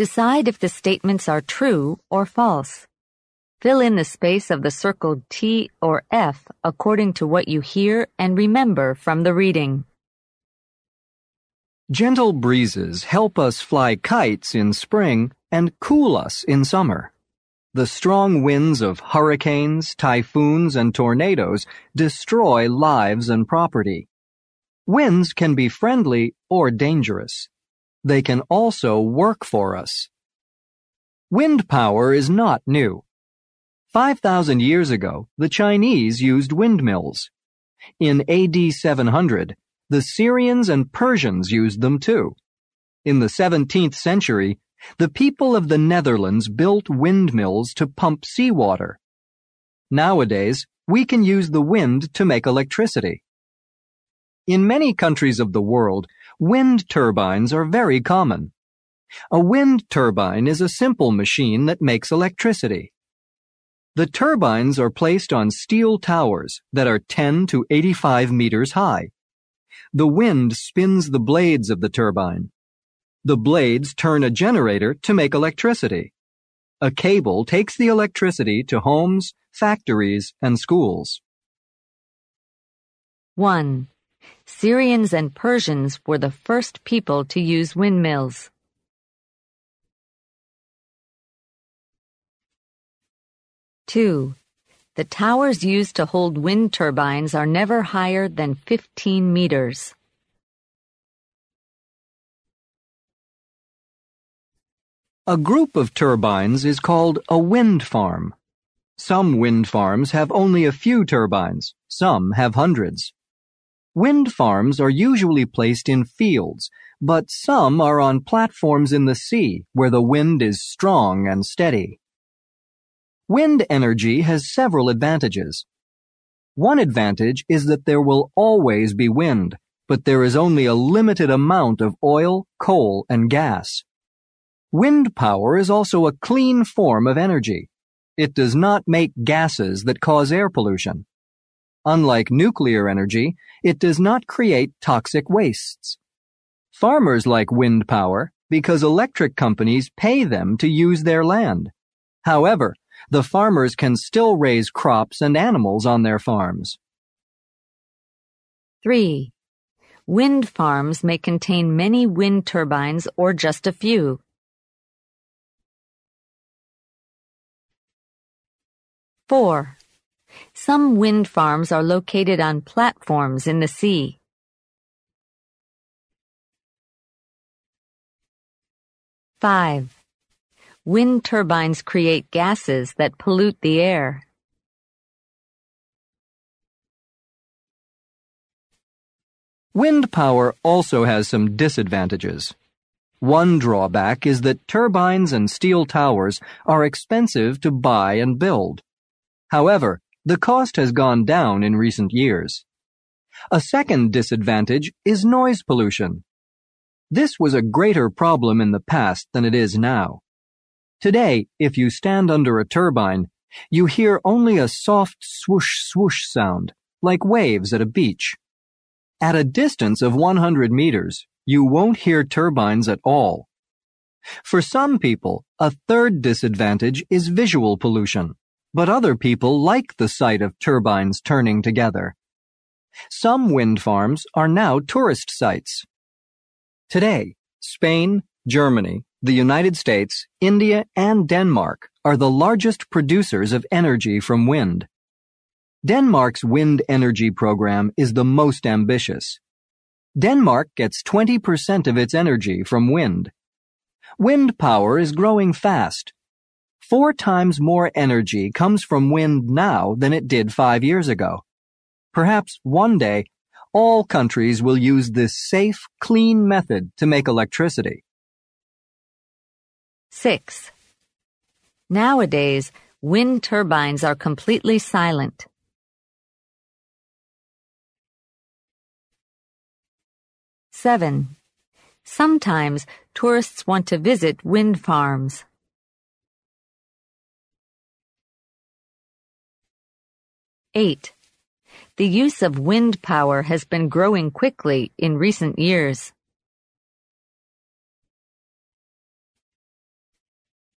Decide if the statements are true or false. Fill in the space of the circled T or F according to what you hear and remember from the reading. Gentle breezes help us fly kites in spring and cool us in summer. The strong winds of hurricanes, typhoons, and tornadoes destroy lives and property. Winds can be friendly or dangerous. They can also work for us. Wind power is not new. 5,000 years ago, the Chinese used windmills. In AD 700, the Syrians and Persians used them too. In the 17th century, the people of the Netherlands built windmills to pump seawater. Nowadays, we can use the wind to make electricity. In many countries of the world, wind turbines are very common. A wind turbine is a simple machine that makes electricity. The turbines are placed on steel towers that are 10 to 85 meters high. The wind spins the blades of the turbine. The blades turn a generator to make electricity. A cable takes the electricity to homes, factories, and schools. 1. Syrians and Persians were the first people to use windmills. 2. The towers used to hold wind turbines are never higher than 15 meters. 'A group of turbines is called a wind farm. Some wind farms have only a few turbines, some have hundreds. Wind farms are usually placed in fields, but some are on platforms in the sea where the wind is strong and steady. Wind energy has several advantages. One advantage is that there will always be wind, but there is only a limited amount of oil, coal, and gas. Wind power is also a clean form of energy. It does not make gases that cause air pollution. Unlike nuclear energy, it does not create toxic wastes. Farmers like wind power because electric companies pay them to use their land. However, the farmers can still raise crops and animals on their farms. 3. Wind farms may contain many wind turbines or just a few. 4. Some wind farms are located on platforms in the sea. 5. Wind turbines create gases that pollute the air. Wind power also has some disadvantages. One drawback is that turbines and steel towers are expensive to buy and build. However, the cost has gone down in recent years. A second disadvantage is noise pollution. This was a greater problem in the past than it is now. Today, if you stand under a turbine, you hear only a soft swoosh-swoosh sound, like waves at a beach. At a distance of 100 meters, you won't hear turbines at all. For some people, a third disadvantage is visual pollution, but other people like the sight of turbines turning together. Some wind farms are now tourist sites. Today, Spain, Germany, the United States, India, and Denmark are the largest producers of energy from wind. Denmark's wind energy program is the most ambitious. Denmark gets 20% of its energy from wind. Wind power is growing fast. 4 times more energy comes from wind now than it did 5 years ago. Perhaps one day, all countries will use this safe, clean method to make electricity. 6. Nowadays, wind turbines are completely silent. 7. Sometimes tourists want to visit wind farms. 8. The use of wind power has been growing quickly in recent years.